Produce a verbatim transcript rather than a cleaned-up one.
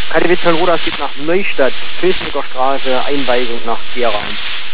K D W Zollenroda geht nach Neustadt, Kösnicker Straße, Einweigung nach Gera.